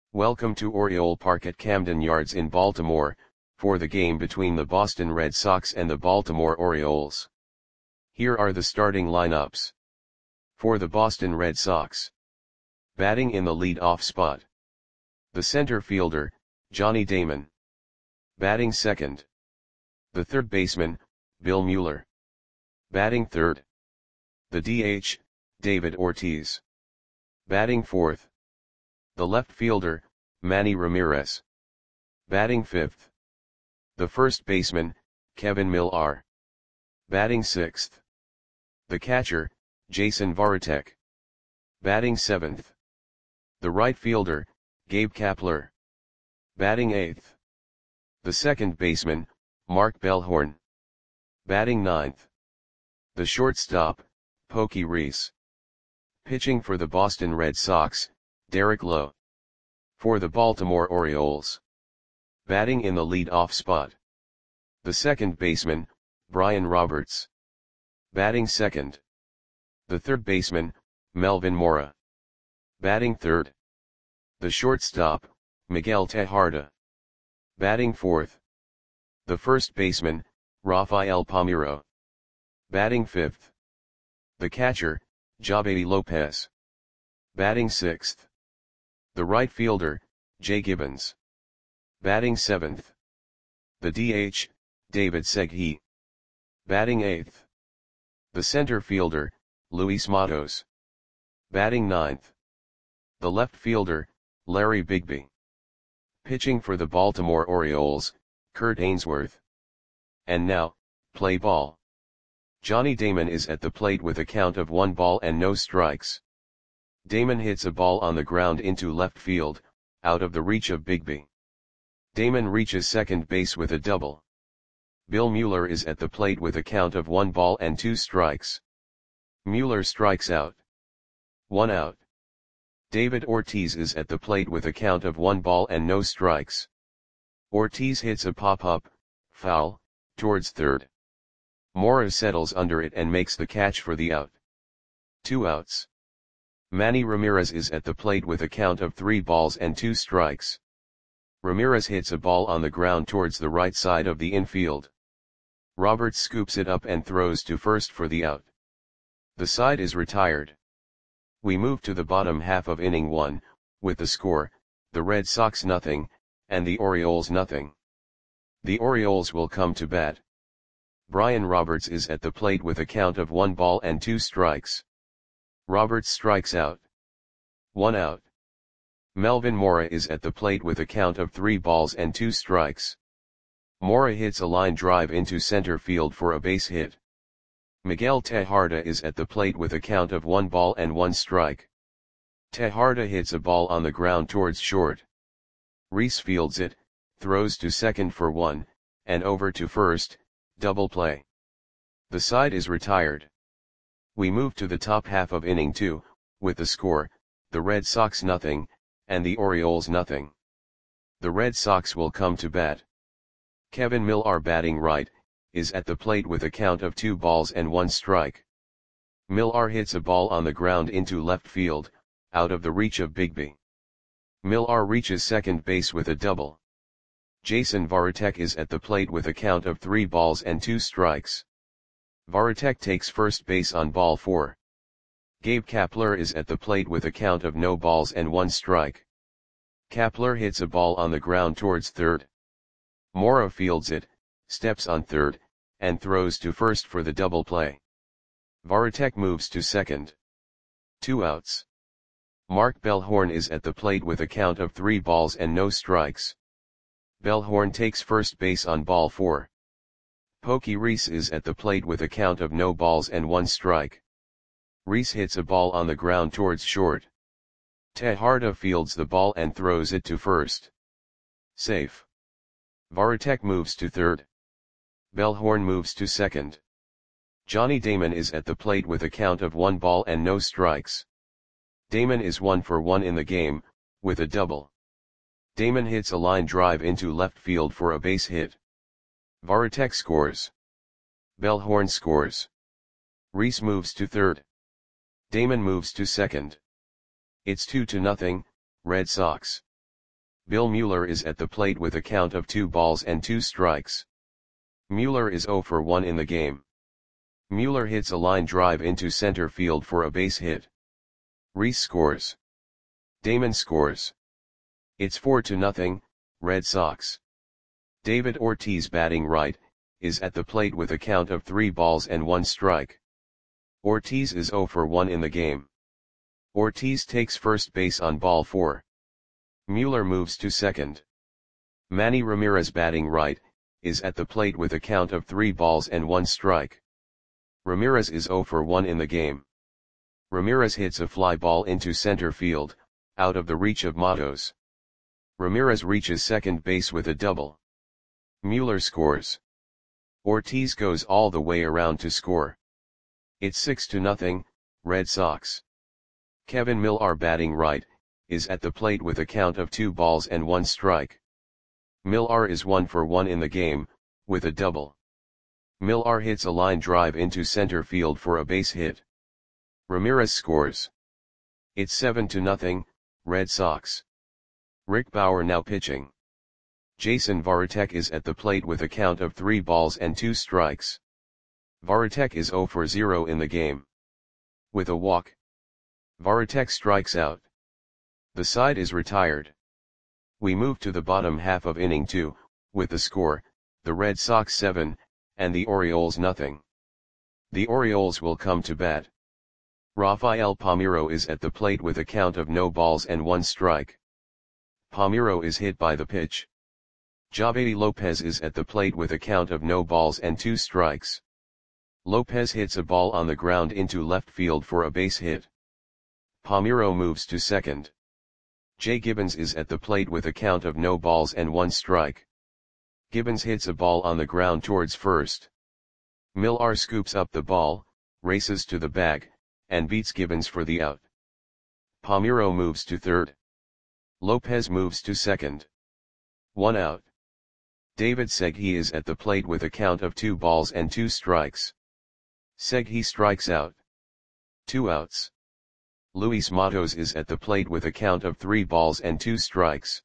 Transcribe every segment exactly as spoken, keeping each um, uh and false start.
Welcome to Oriole Park at Camden Yards in Baltimore, for the game between the Boston Red Sox and the Baltimore Orioles. Here are the starting lineups. For the Boston Red Sox. Batting in the lead-off spot. The center fielder, Johnny Damon. Batting second. The third baseman, Bill Mueller. Batting third. The D H, David Ortiz. Batting fourth. The left fielder, Manny Ramirez. Batting fifth. The first baseman, Kevin Millar. Batting sixth. The catcher, Jason Varitek. Batting seventh. The right fielder, Gabe Kapler. Batting eighth. The second baseman, Mark Bellhorn. Batting ninth. The shortstop, Pokey Reese. Pitching for the Boston Red Sox, Derek Lowe. For the Baltimore Orioles. Batting in the lead-off spot. The second baseman, Brian Roberts. Batting second. The third baseman, Melvin Mora. Batting third. The shortstop, Miguel Tejada. Batting fourth. The first baseman, Rafael Palmeiro. Batting fifth. The catcher, Javy Lopez. Batting sixth. The right fielder, Jay Gibbons. Batting seventh. The D H, David Segui. Batting eighth. The center fielder, Luis Matos. Batting ninth. The left fielder, Larry Bigby. Pitching for the Baltimore Orioles, Kurt Ainsworth. And now, play ball. Johnny Damon is at the plate with a count of one ball and no strikes. Damon hits a ball on the ground into left field, out of the reach of Bigby. Damon reaches second base with a double. Bill Mueller is at the plate with a count of one ball and two strikes. Mueller strikes out. One out. David Ortiz is at the plate with a count of one ball and no strikes. Ortiz hits a pop-up, foul, towards third. Mora settles under it and makes the catch for the out. Two outs. Manny Ramirez is at the plate with a count of three balls and two strikes. Ramirez hits a ball on the ground towards the right side of the infield. Roberts scoops it up and throws to first for the out. The side is retired. We move to the bottom half of inning one, with the score, the Red Sox nothing, and the Orioles nothing. The Orioles will come to bat. Brian Roberts is at the plate with a count of one ball and two strikes. Roberts strikes out. One out. Melvin Mora is at the plate with a count of three balls and two strikes. Mora hits a line drive into center field for a base hit. Miguel Tejada is at the plate with a count of one ball and one strike. Tejada hits a ball on the ground towards short. Reese fields it, throws to second for one, and over to first, double play. The side is retired. We move to the top half of inning two, with the score, the Red Sox nothing, and the Orioles nothing. The Red Sox will come to bat. Kevin Millar, batting right, is at the plate with a count of two balls and one strike. Millar hits a ball on the ground into left field, out of the reach of Bigby. Millar reaches second base with a double. Jason Varitek is at the plate with a count of three balls and two strikes. Varitek takes first base on ball four. Gabe Kapler is at the plate with a count of no balls and one strike. Kapler hits a ball on the ground towards third. Mora fields it, steps on third, and throws to first for the double play. Varitek moves to second. Two outs. Mark Bellhorn is at the plate with a count of three balls and no strikes. Bellhorn takes first base on ball four. Pokey Reese is at the plate with a count of no balls and one strike. Reese hits a ball on the ground towards short. Tejada fields the ball and throws it to first. Safe. Varitek moves to third. Bellhorn moves to second. Johnny Damon is at the plate with a count of one ball and no strikes. Damon is one for one in the game, with a double. Damon hits a line drive into left field for a base hit. Varitek scores. Bellhorn scores. Reese moves to third. Damon moves to second. It's two to nothing, Red Sox. Bill Mueller is at the plate with a count of two balls and two strikes. Mueller is zero for one in the game. Mueller hits a line drive into center field for a base hit. Rhys scores. Damon scores. It's four to nothing, Red Sox. David Ortiz, batting right, is at the plate with a count of three balls and one strike. Ortiz is zero for one in the game. Ortiz takes first base on ball four. Mueller moves to second. Manny Ramirez, batting right, is at the plate with a count of three balls and one strike. Ramirez is zero for one in the game. Ramirez hits a fly ball into center field, out of the reach of Matos. Ramirez reaches second base with a double. Mueller scores. Ortiz goes all the way around to score. It's six to nothing, Red Sox. Kevin Millar, batting right, is at the plate with a count of two balls and one strike. Millar is one for one in the game, with a double. Millar hits a line drive into center field for a base hit. Ramirez scores. It's seven to nothing, Red Sox. Rick Bauer now pitching. Jason Varitek is at the plate with a count of three balls and two strikes. Varitek is zero for zero in the game. With a walk, Varitek strikes out. The side is retired. We move to the bottom half of inning two, with the score, the Red Sox seven, and the Orioles nothing. The Orioles will come to bat. Rafael Palmeiro is at the plate with a count of no balls and one strike. Palmeiro is hit by the pitch. Javady Lopez is at the plate with a count of no balls and two strikes. Lopez hits a ball on the ground into left field for a base hit. Palmeiro moves to second. Jay Gibbons is at the plate with a count of no balls and one strike. Gibbons hits a ball on the ground towards first. Millar scoops up the ball, races to the bag, and beats Gibbons for the out. Palmeiro moves to third. Lopez moves to second. One out. David Segui is at the plate with a count of two balls and two strikes. Segui strikes out. Two outs. Luis Matos is at the plate with a count of three balls and two strikes.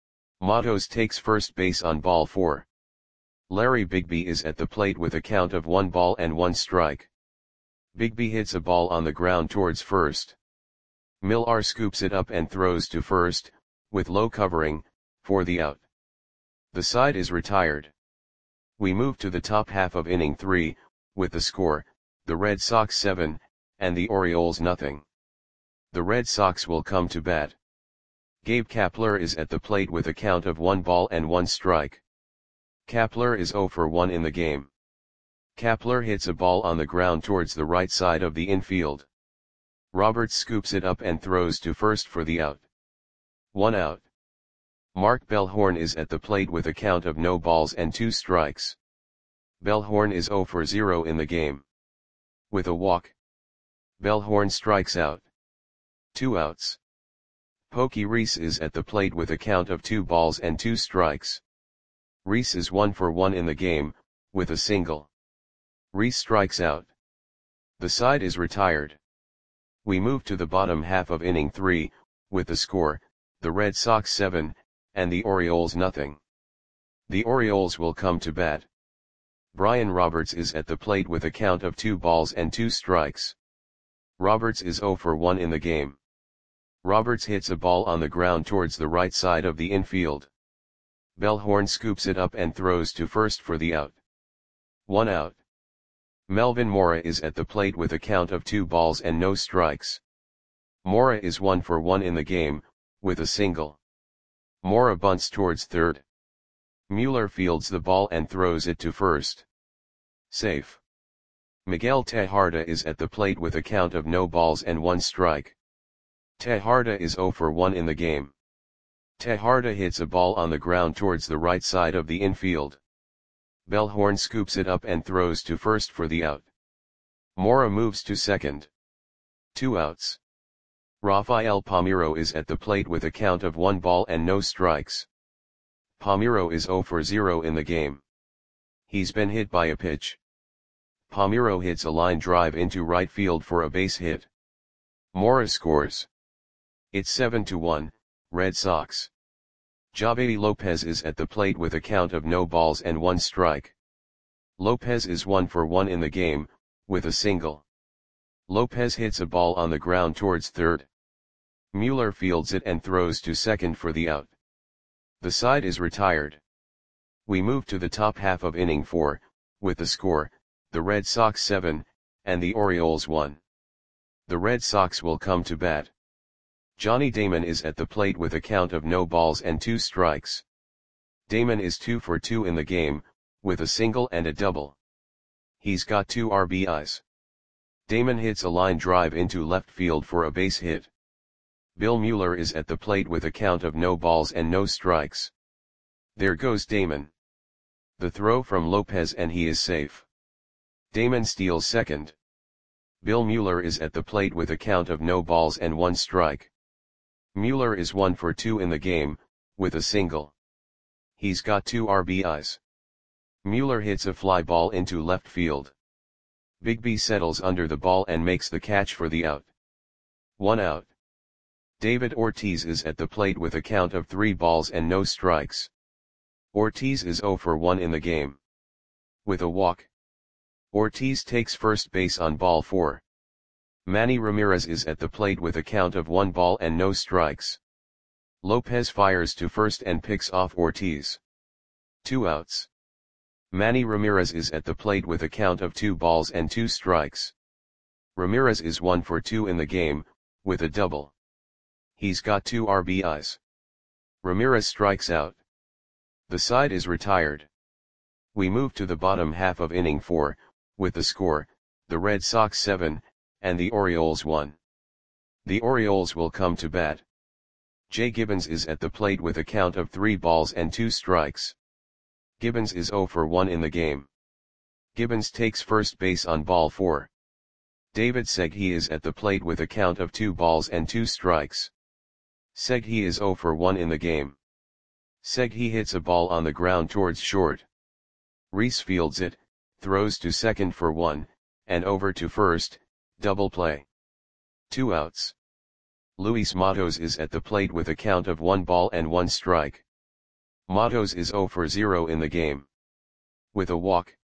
Matos takes first base on ball four. Larry Bigby is at the plate with a count of one ball and one strike. Bigby hits a ball on the ground towards first. Millar scoops it up and throws to first, with low covering, for the out. The side is retired. We move to the top half of inning three, with the score, the Red Sox seven, and the Orioles nothing. The Red Sox will come to bat. Gabe Kapler is at the plate with a count of one ball and one strike. Kapler is zero for one in the game. Kapler hits a ball on the ground towards the right side of the infield. Roberts scoops it up and throws to first for the out. One out. Mark Bellhorn is at the plate with a count of no balls and two strikes. Bellhorn is zero for zero in the game. With a walk, Bellhorn strikes out. Two outs. Pokey Reese is at the plate with a count of two balls and two strikes. Reese is one for one in the game, with a single. Reese strikes out. The side is retired. We move to the bottom half of inning three, with the score, the Red Sox seven, and the Orioles nothing. The Orioles will come to bat. Brian Roberts is at the plate with a count of two balls and two strikes. Roberts is zero for one in the game. Roberts hits a ball on the ground towards the right side of the infield. Bellhorn scoops it up and throws to first for the out. One out. Melvin Mora is at the plate with a count of two balls and no strikes. Mora is one for one in the game, with a single. Mora bunts towards third. Mueller fields the ball and throws it to first. Safe. Miguel Tejada is at the plate with a count of no balls and one strike. Tejada is zero for one in the game. Tejada hits a ball on the ground towards the right side of the infield. Bellhorn scoops it up and throws to first for the out. Mora moves to second. Two outs. Rafael Palmeiro is at the plate with a count of one ball and no strikes. Palmeiro is zero for zero in the game. He's been hit by a pitch. Palmeiro hits a line drive into right field for a base hit. Mora scores. It's seven to one, Red Sox. Javi Lopez is at the plate with a count of no balls and one strike. Lopez is one for one in the game, with a single. Lopez hits a ball on the ground towards third. Mueller fields it and throws to second for the out. The side is retired. We move to the top half of inning four, with the score, the Red Sox seven, and the Orioles one. The Red Sox will come to bat. Johnny Damon is at the plate with a count of no balls and two strikes. Damon is two for two in the game, with a single and a double. He's got two R B Is. Damon hits a line drive into left field for a base hit. Bill Mueller is at the plate with a count of no balls and no strikes. There goes Damon. The throw from Lopez and he is safe. Damon steals second. Bill Mueller is at the plate with a count of no balls and one strike. Mueller is one for two in the game, with a single. He's got two R B Is. Mueller hits a fly ball into left field. Bigby settles under the ball and makes the catch for the out. One out. David Ortiz is at the plate with a count of three balls and no strikes. Ortiz is zero for one in the game. With a walk. Ortiz takes first base on ball four. Manny Ramirez is at the plate with a count of one ball and no strikes. Lopez fires to first and picks off Ortiz. Two outs. Manny Ramirez is at the plate with a count of two balls and two strikes. Ramirez is one for two in the game, with a double. He's got two R B Is. Ramirez strikes out. The side is retired. We move to the bottom half of inning four, with the score, the Red Sox seven, and the Orioles one. The Orioles will come to bat. Jay Gibbons is at the plate with a count of three balls and two strikes. Gibbons is zero for one in the game. Gibbons takes first base on ball four. David Segui is at the plate with a count of two balls and two strikes. Segui is zero for one in the game. Segui hits a ball on the ground towards short. Reese fields it, throws to second for one, and over to first, double play. Two outs. Luis Matos is at the plate with a count of one ball and one strike. Matos is zero for zero in the game. With a walk.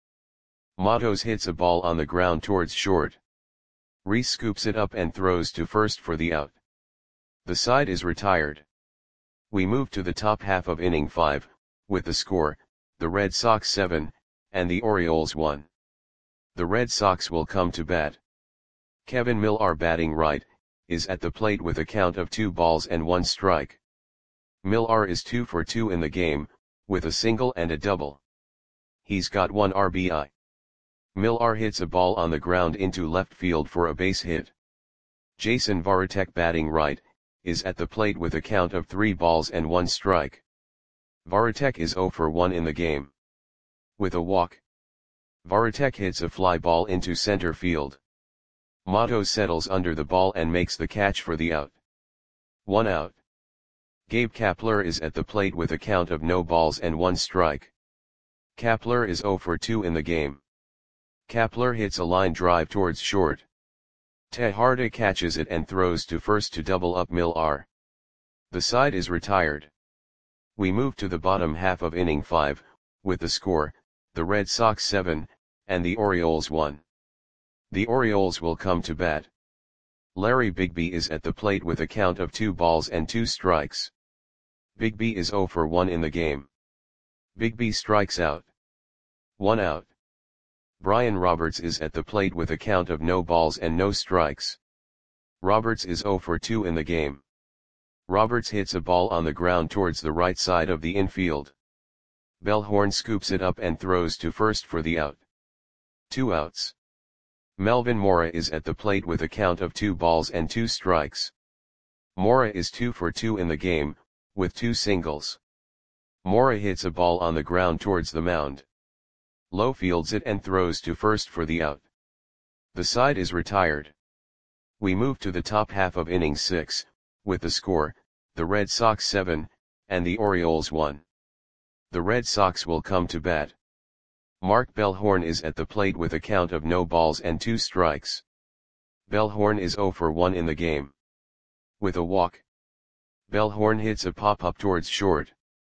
Matos hits a ball on the ground towards short. Reese scoops it up and throws to first for the out. The side is retired. We move to the top half of inning five, with the score, the Red Sox seven, and the Orioles one. The Red Sox will come to bat. Kevin Millar, batting right, is at the plate with a count of two balls and one strike. Millar is two for two in the game, with a single and a double. He's got one R B I. Millar hits a ball on the ground into left field for a base hit. Jason Varitek, batting right, is at the plate with a count of three balls and one strike. Varitek is zero for one in the game. With a walk. Varitek hits a fly ball into center field. Matos settles under the ball and makes the catch for the out. One out. Gabe Kapler is at the plate with a count of no balls and one strike. Kapler is zero for two in the game. Kapler hits a line drive towards short. Tejada catches it and throws to first to double up Millar. The side is retired. We move to the bottom half of inning five, with the score, the Red Sox seven, and the Orioles one. The Orioles will come to bat. Larry Bigby is at the plate with a count of two balls and two strikes. Bigby is zero for one in the game. Bigby strikes out. One out. Brian Roberts is at the plate with a count of no balls and no strikes. Roberts is zero for two in the game. Roberts hits a ball on the ground towards the right side of the infield. Bellhorn scoops it up and throws to first for the out. Two outs. Melvin Mora is at the plate with a count of two balls and two strikes. Mora is two for two in the game, with two singles. Mora hits a ball on the ground towards the mound. Lowe fields it and throws to first for the out. The side is retired. We move to the top half of inning six, with the score, the Red Sox seven, and the Orioles one. The Red Sox will come to bat. Mark Bellhorn is at the plate with a count of no balls and two strikes. Bellhorn is zero for one in the game. With a walk. Bellhorn hits a pop-up towards short.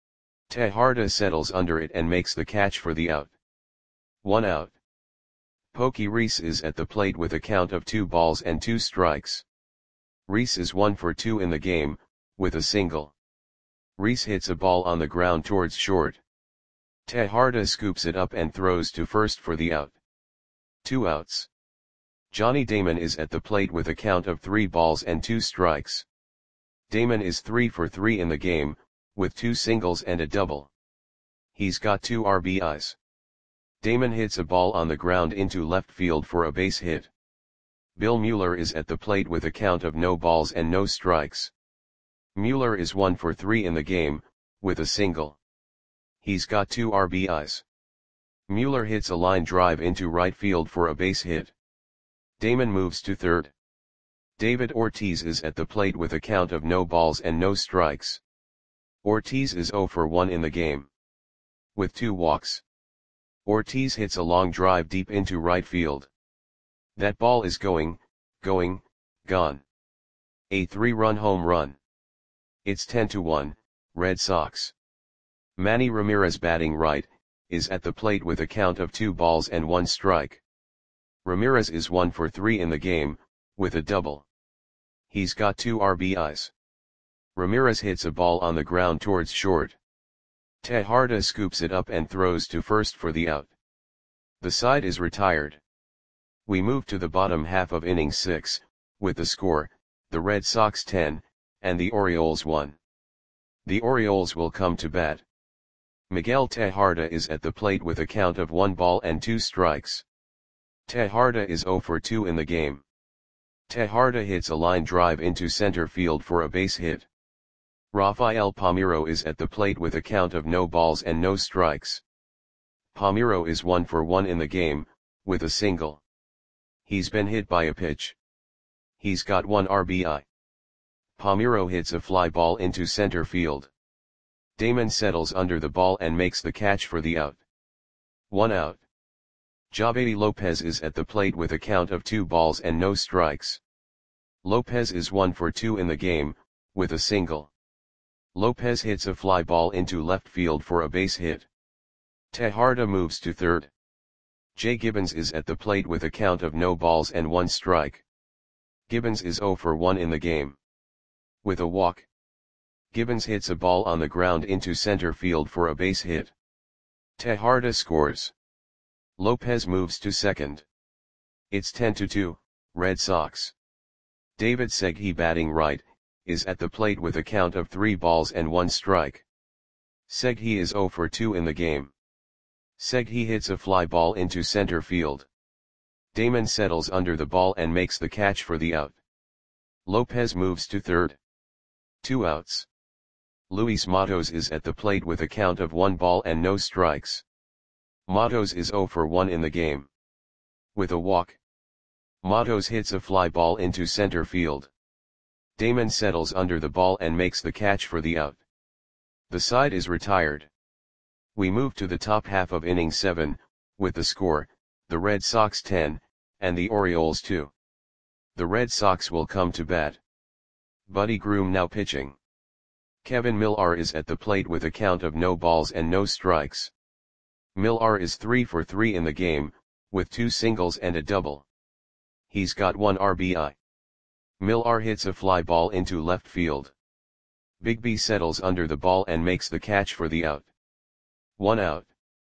Tejada settles under it and makes the catch for the out. One out. Pokey Reese is at the plate with a count of two balls and two strikes. Reese is one for two in the game, with a single. Reese hits a ball on the ground towards short. Tejada scoops it up and throws to first for the out. Two outs. Johnny Damon is at the plate with a count of three balls and two strikes. Damon is three for three in the game, with two singles and a double. He's got two R B Is. Damon hits a ball on the ground into left field for a base hit. Bill Mueller is at the plate with a count of no balls and no strikes. Mueller is one for three in the game, with a single. He's got two R B Is. Mueller hits a line drive into right field for a base hit. Damon moves to third. David Ortiz is at the plate with a count of no balls and no strikes. Ortiz is zero for one in the game. With two walks. Ortiz hits a long drive deep into right field. That ball is going, going, gone. A three-run home run. It's ten to one, Red Sox. Manny Ramirez, batting right, is at the plate with a count of two balls and one strike. Ramirez is one for three in the game, with a double. He's got two R B Is. Ramirez hits a ball on the ground towards short. Tejada scoops it up and throws to first for the out. The side is retired. We move to the bottom half of inning six, with the score, the Red Sox ten, and the Orioles one. The Orioles will come to bat. Miguel Tejada is at the plate with a count of one ball and two strikes. Tejada is zero for two in the game. Tejada hits a line drive into center field for a base hit. Rafael Palmeiro is at the plate with a count of no balls and no strikes. Palmeiro is one for one in the game, with a single. He's been hit by a pitch. He's got one R B I. Palmeiro hits a fly ball into center field. Damon settles under the ball and makes the catch for the out. One out. Javy Lopez is at the plate with a count of two balls and no strikes. Lopez is one for two in the game, with a single. Lopez hits a fly ball into left field for a base hit. Tejada moves to third. Jay Gibbons is at the plate with a count of no balls and one strike. Gibbons is zero for one in the game. With a walk. Gibbons hits a ball on the ground into center field for a base hit. Tejada scores. Lopez moves to second. It's ten to two, Red Sox. David Segui, batting right, is at the plate with a count of three balls and one strike. Segui is zero for two in the game. Segui hits a fly ball into center field. Damon settles under the ball and makes the catch for the out. Lopez moves to third. Two outs. Luis Matos is at the plate with a count of one ball and no strikes. Matos is zero for one in the game. With a walk. Matos hits a fly ball into center field. Damon settles under the ball and makes the catch for the out. The side is retired. We move to the top half of inning seven, with the score, the Red Sox ten, and the Orioles two. The Red Sox will come to bat. Buddy Groom now pitching. Kevin Millar is at the plate with a count of no balls and no strikes. Millar is three for three in the game, with two singles and a double. He's got one R B I. Millar hits a fly ball into left field. Bigby settles under the ball and makes the catch for the out. One out.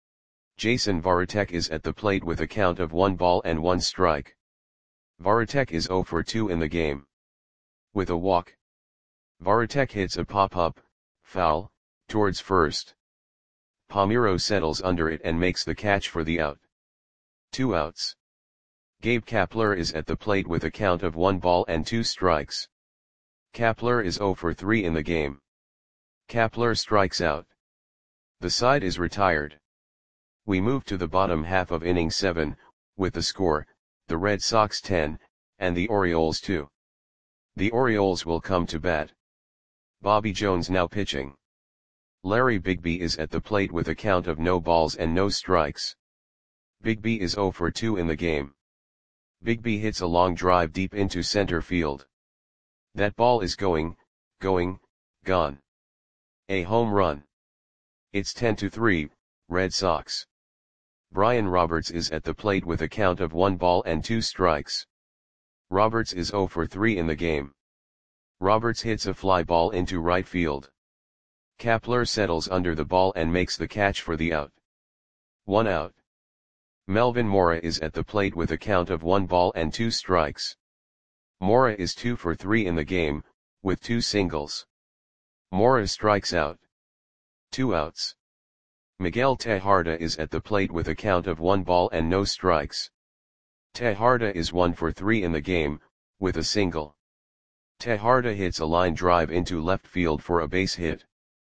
Jason Varitek is at the plate with a count of one ball and one strike. Varitek is zero for two in the game. With a walk. Varitek hits a pop-up, foul, towards first. Palmeiro settles under it and makes the catch for the out. Two outs. Gabe Kapler is at the plate with a count of one ball and two strikes. Kapler is zero for three in the game. Kapler strikes out. The side is retired. We move to the bottom half of inning seven, with the score, the Red Sox ten, and the Orioles two. The Orioles will come to bat. Bobby Jones now pitching. Larry Bigby is at the plate with a count of no balls and no strikes. Bigby is zero for two in the game. Bigby hits a long drive deep into center field. That ball is going, going, gone. A home run. It's ten to three, Red Sox. Brian Roberts is at the plate with a count of one ball and two strikes. Roberts is zero for three in the game. Roberts hits a fly ball into right field. Kapler settles under the ball and makes the catch for the out. One out. Melvin Mora is at the plate with a count of one ball and two strikes. Mora is two for three in the game, with two singles. Mora strikes out. Two outs. Miguel Tejada is at the plate with a count of one ball and no strikes. Tejada is one for three in the game, with a single. Tejada hits a line drive into left field for a base hit.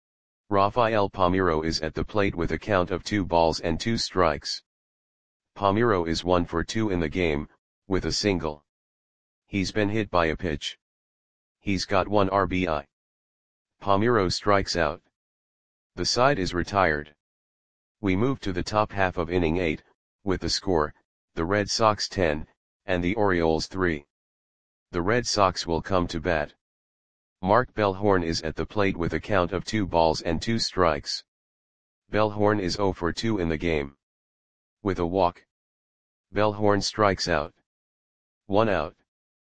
Rafael Palmeiro is at the plate with a count of two balls and two strikes. Palmeiro is one for two in the game, with a single. He's been hit by a pitch. He's got one R B I. Palmeiro strikes out. The side is retired. We move to the top half of inning eight, with the score, the Red Sox ten, and the Orioles three. The Red Sox will come to bat. Mark Bellhorn is at the plate with a count of two balls and two strikes. Bellhorn is zero for two in the game. With a walk. Bellhorn strikes out. One out.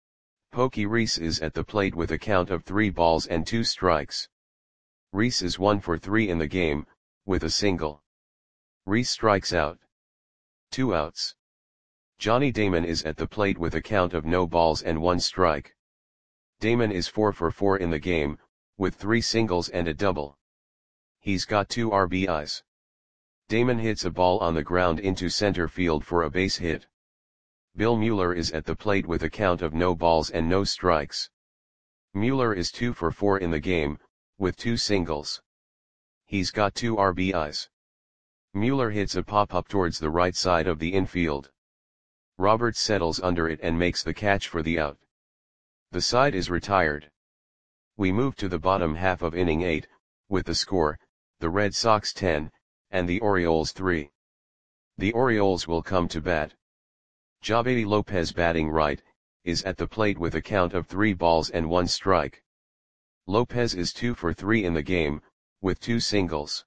Pokey Reese is at the plate with a count of three balls and two strikes. Reese is one for three in the game, with a single. Reese strikes out. Two outs. Johnny Damon is at the plate with a count of no balls and one strike. Damon is four for four in the game, with three singles and a double. He's got two R B Is. Damon hits a ball on the ground into center field for a base hit. Bill Mueller is at the plate with a count of no balls and no strikes. Mueller is two for four in the game, with two singles. He's got two R B Is. Mueller hits a pop-up towards the right side of the infield. Roberts settles under it and makes the catch for the out. The side is retired. We move to the bottom half of inning eight, with the score, the Red Sox ten, and the Orioles three. The Orioles will come to bat. Javedi Lopez, batting right, is at the plate with a count of three balls and one strike. Lopez is two for three in the game, with two singles.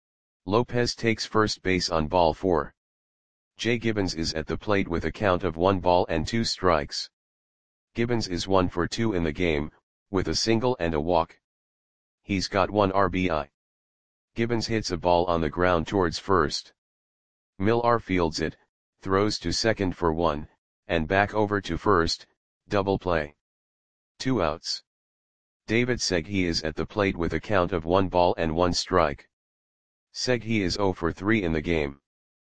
Lopez takes first base on ball four. Jay Gibbons is at the plate with a count of one ball and two strikes. Gibbons is one for two in the game, with a single and a walk. He's got one R B I. Gibbons hits a ball on the ground towards first. Millar fields it, throws to second for one, and back over to first, double play. Two outs. David Segui is at the plate with a count of one ball and one strike. Segui is zero for three in the game.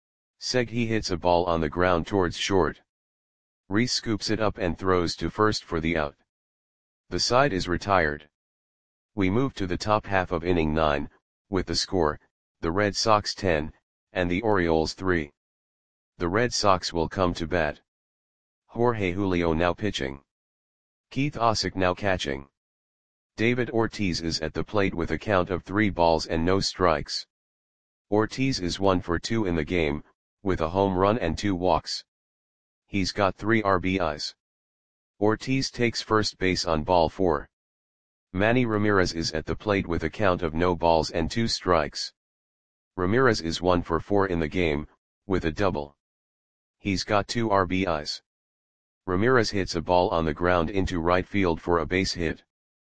Segui hits a ball on the ground towards short. Reese scoops it up and throws to first for the out. The side is retired. We move to the top half of inning nine, with the score, the Red Sox ten, and the Orioles three. The Red Sox will come to bat. Jorge Julio now pitching. Keith Osick now catching. David Ortiz is at the plate with a count of three balls and no strikes. Ortiz is one for two in the game, with a home run and two walks. He's got three R B Is. Ortiz takes first base on ball four. Manny Ramirez is at the plate with a count of no balls and two strikes. Ramirez is one for four in the game, with a double. He's got two R B Is. Ramirez hits a ball on the ground into right field for a base hit.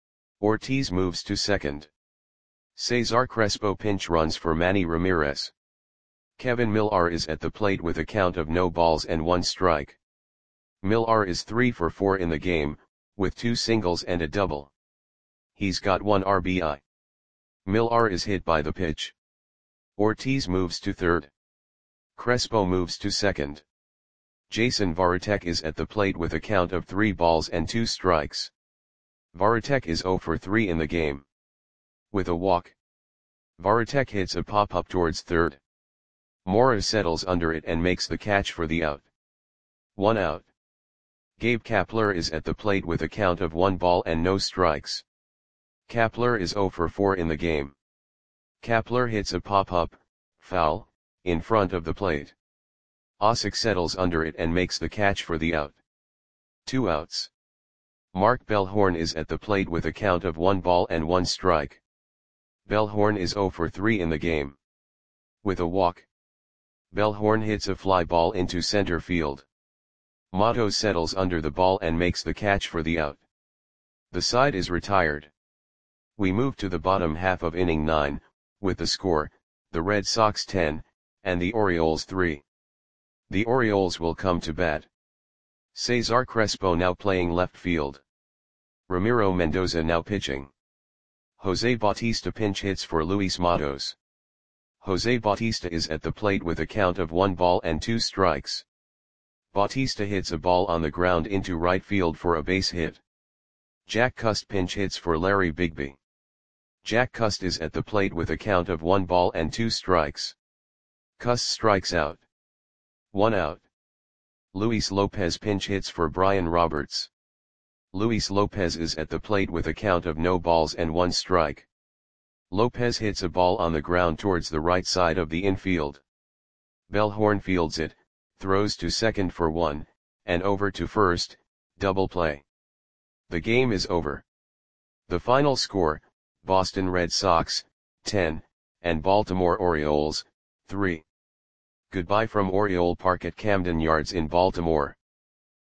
Ortiz moves to second. Cesar Crespo pinch runs for Manny Ramirez. Kevin Millar is at the plate with a count of no balls and one strike. Millar is three for four in the game, with two singles and a double. He's got one R B I. Millar is hit by the pitch. Ortiz moves to third. Crespo moves to second. Jason Varitek is at the plate with a count of three balls and two strikes. Varitek is zero for three in the game. With a walk. Varitek hits a pop-up towards third. Mora settles under it and makes the catch for the out. One out. Gabe Kapler is at the plate with a count of one ball and no strikes. Kapler is zero for four in the game. Kapler hits a pop-up, foul, in front of the plate. Osick settles under it and makes the catch for the out. Two outs. Mark Bellhorn is at the plate with a count of one ball and one strike. Bellhorn is zero for three in the game. With a walk, Bellhorn hits a fly ball into center field. Matos settles under the ball and makes the catch for the out. The side is retired. We move to the bottom half of inning nine, with the score, the Red Sox ten, and the Orioles three. The Orioles will come to bat. Cesar Crespo now playing left field. Ramiro Mendoza now pitching. Jose Bautista pinch hits for Luis Matos. Jose Bautista is at the plate with a count of one ball and two strikes. Bautista hits a ball on the ground into right field for a base hit. Jack Cust pinch hits for Larry Bigby. Jack Cust is at the plate with a count of one ball and two strikes. Cust strikes out. One out. Luis Lopez pinch hits for Brian Roberts. Luis Lopez is at the plate with a count of no balls and one strike. Lopez hits a ball on the ground towards the right side of the infield. Bellhorn fields it, throws to second for one, and over to first, double play. The game is over. The final score, Boston Red Sox, ten, and Baltimore Orioles, three. Goodbye from Oriole Park at Camden Yards in Baltimore.